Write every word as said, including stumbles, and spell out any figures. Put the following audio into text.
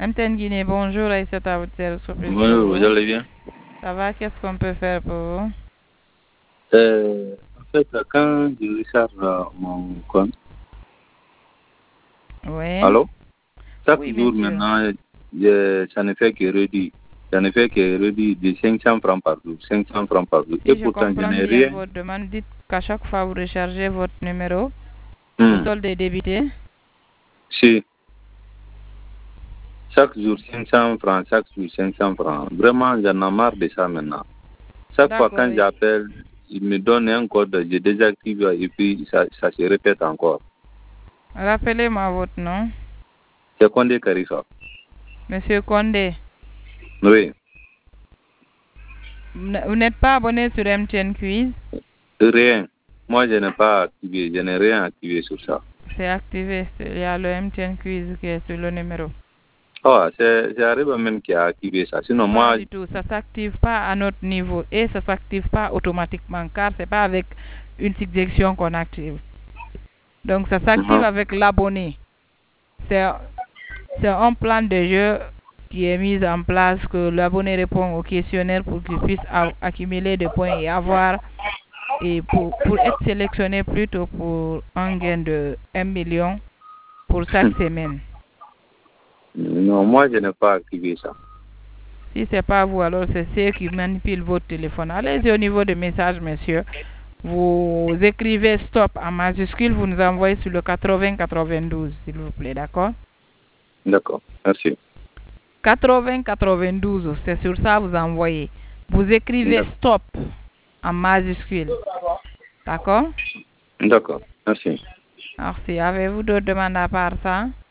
M T N Guinée, bonjour, Aïssa Taouter. Bonjour, vous allez bien? Ça va, qu'est-ce qu'on peut faire pour vous? euh, En fait, quand je recharge mon compte, Oui. allô? Chaque Oui, jour monsieur. maintenant, je- ça ne fait que réduire. Ça ne fait que réduire de cinq cents francs par jour. cinq cents francs par jour. Et Si je pourtant, je comprends n'ai bien rien. votre demande, dites qu'à chaque fois vous rechargez votre numéro, le Hmm. solde est débité. Si, chaque jour cinq cents francs, chaque jour cinq cents francs. Vraiment, j'en ai marre de ça maintenant. Chaque fois D'accord. quand j'appelle, il me donne un code, je désactive et puis ça, ça se répète encore. Rappelez-moi votre nom. C'est Condé Karifa. Monsieur Condé, Oui. vous n'êtes pas abonné sur M T N Quiz? Rien. Moi, je n'ai pas activé, je n'ai rien activé sur ça. C'est activé, il y a le M T N Quiz qui est sur le numéro. Oh, c'est Arriba même qui a activé ça. Sinon, Pas moi. du tout, ça s'active pas à notre niveau et ça s'active pas automatiquement car c'est pas avec une suggestion qu'on active. Donc ça s'active Uh-huh. avec l'abonné. C'est c'est un plan de jeu qui est mis en place que l'abonné répond au questionnaire pour qu'il puisse accumuler des points et avoir et pour, pour être sélectionné plutôt pour un gain de un million pour chaque semaine. Non, moi je n'ai pas activé ça. Si c'est pas vous, alors c'est ceux qui manipulent votre téléphone. Allez-y au niveau des messages, monsieur. Vous écrivez stop en majuscule, vous nous envoyez sur le quatre-vingts quatre-vingt-douze, s'il vous plaît, d'accord? D'accord, merci. quatre-vingts quatre-vingt-douze, c'est sur ça vous envoyez. Vous écrivez stop en majuscule. D'accord? D'accord, merci. Merci. Avez-vous d'autres demandes à part ça?